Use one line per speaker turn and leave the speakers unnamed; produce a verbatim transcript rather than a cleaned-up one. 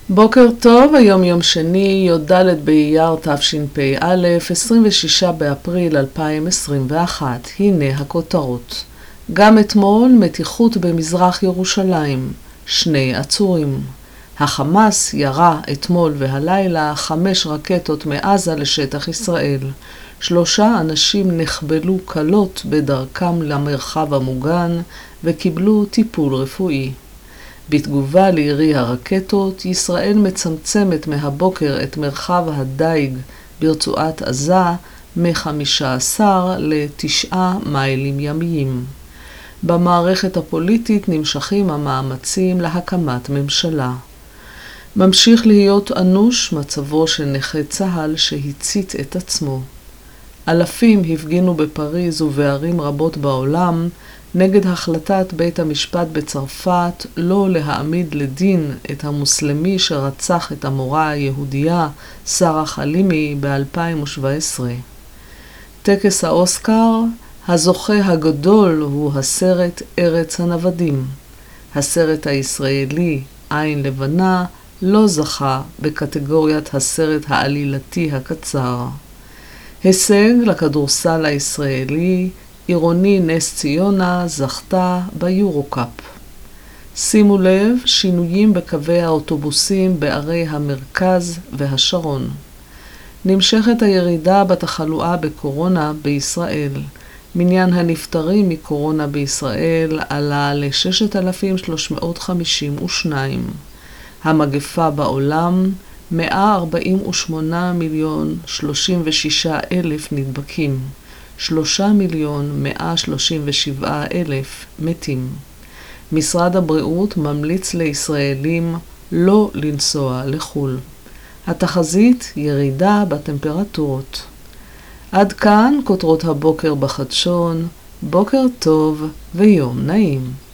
בוקר טוב, היום יום שני, י"ד באייר תשפ"א, עשרים ושישה באפריל אלפיים עשרים ואחת. הנה הכותרות. גם אתמול מתיחות במזרח ירושלים, שני עצורים. החמאס ירה אתמול והלילה חמש רקטות מעזה לשטח ישראל. שלושה אנשים נחבלו קלות בדרכם למרחב המוגן וקיבלו טיפול רפואי. בתגובה לירי הרקטות, ישראל מצמצמת מהבוקר את מרחב הדייג ברצועת עזה מ-חמישה עשר לתשעה מיילים ימיים. במערכת הפוליטית נמשכים המאמצים להקמת ממשלה. ממשיך להיות אנוש מצבו של נכה צה"ל שהצית את עצמו. אלפים הפגינו בפריז ובערים רבות בעולם נגד החלטת בית המשפט בצרפת לא להעמיד לדין את המוסלמי שרצח את המורה היהודייה שרה חלימי ב-אלפיים שבע עשרה. טקס האוסקר, הזוכה הגדול הוא הסרט ארץ הנוודים. הסרט הישראלי עין לבנה לא זכה בקטגוריית הסרט העלילתי הקצר. הישג לכדורסל הישראלי, עירוני נס ציונה זכתה ביורוקאפ. שימו לב, שינויים בקווי האוטובוסים בערי המרכז והשרון. נמשכת הירידה בתחלואה בקורונה בישראל. מניין הנפטרים מקורונה בישראל עלה ל-ששת אלפים שלוש מאות חמישים ושתיים. המגפה בעולם, מאה ארבעים ושמונה מיליון שלושים ושישה אלף נדבקים. שלושה מיליון מאה שלושים ושבעה אלף מתים. משרד הבריאות ממליץ לישראלים לא לנסוע לחו"ל. התחזית ירידה בטמפרטורות. עד כאן כותרות הבוקר בחדשון. בוקר טוב ויום נעים.